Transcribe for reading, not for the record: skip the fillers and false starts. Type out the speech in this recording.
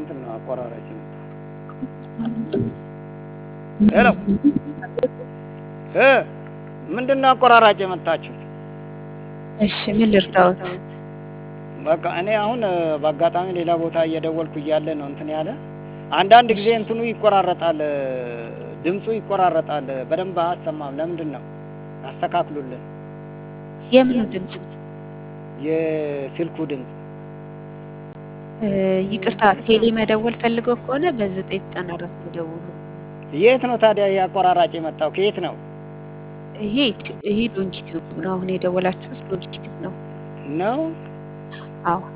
ምንድነው አቆራራጭ ነው? ሄሎ ምንድነው አቆራራጭ የመጣችሁት? እሺ ምን ልርዳዎት? በቃ እኔ አሁን በአጋጣሚ ሌላ ቦታ እየደወልኩ እያለ ነው እንትን ያለ አንዳንድ ጊዜ እንትኑ ይቆራረጣል ድምፁ ይቆራረጣል በደንብ አሰማም ለምንድነው አስተካክሉልን የምኑ ድምጽ? የስልኩ ድምጽ ይቅርታ ቴሌ መደወል ፈልገው ከሆነ በ994 ይደውሉ። የት ነው ታዲያ ያቆራራጭ የመጣው ከየት ነው? ይሄ ሎንጊቲዩድ ነው። አሁን የደወላችሁት ሎንጊቲዩድ ነው። ነው? አዎ